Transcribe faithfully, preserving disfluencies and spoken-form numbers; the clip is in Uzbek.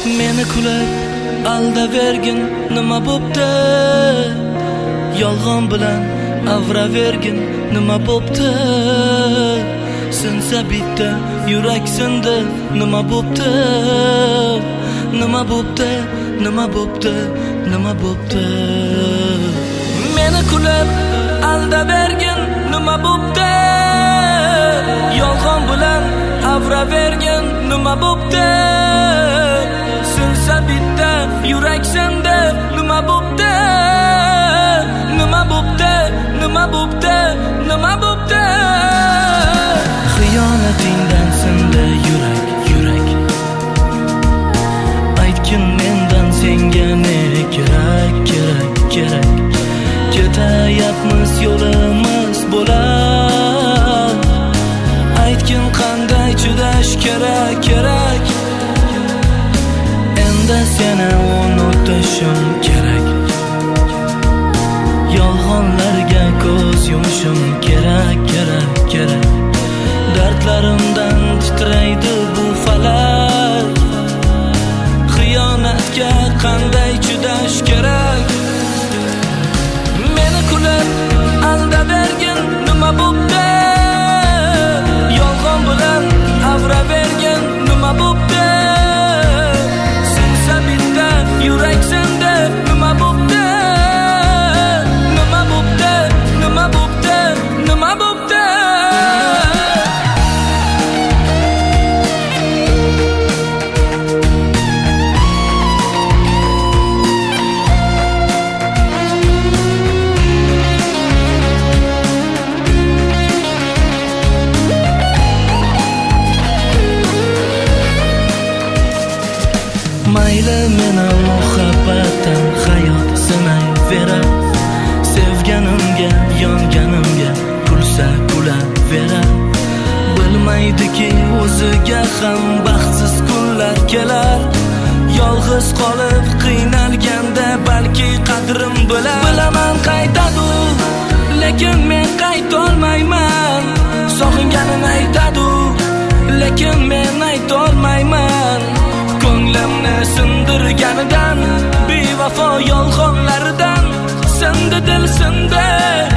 Meni kulib aldavergin nima bo'pti? Yolg'on bilan avravergin nima bo'pti? Sinsa bitta yurak sindi nima bo'pti? Nima bo'pti? Nima bo'pti? Nima bo'pti? Meni kulib aldavergin nima bo'pti? Yolg'on bilan avravergin nima bo'pti? Sinsa bitta yurak sindi nima bo'pti? Nima bo'pti? Nima bo'pti? Nima bo'pti? Xiyonatingdan sindi yurak, yurak. Aytgin mendan senga ne kerak, kerak, kerak. Ketayapmiz yo'limiz bo'lar. Aytgin qanday chidash kerak, kerak. Endi seni unutishim kerak. Yolg'onlarga ko'z yumishim kerak, kerak, kerak. Dardlarimdan titraydi bu falak. Xiyonatga qanday chidash kerak? Meni kulib aldavergin nima bo'pti? Yolg'on bilan avravergin nima bo'pti? Sinsa bitta yurak sindi nima bo'pti? Nima bo'pti? Nima bo'pti? Nima bo'pti? Mayli meni muhabbatdan hayot sinayverar. Sevganimga, yonganimga kulsa kulaverar. Bilmaydiki o'ziga ham baxtsiz kunlar kelar. Yolg'iz qolib qiynalganda balki qadrim bilar. Bilaman qaytadi, lekin men qaytolmayman. Sog'inganini aytadi, lekin men aytolmayman. Ko'nglimni sindirganidan, bevafo yolg'onlaridan sindi dil sindi.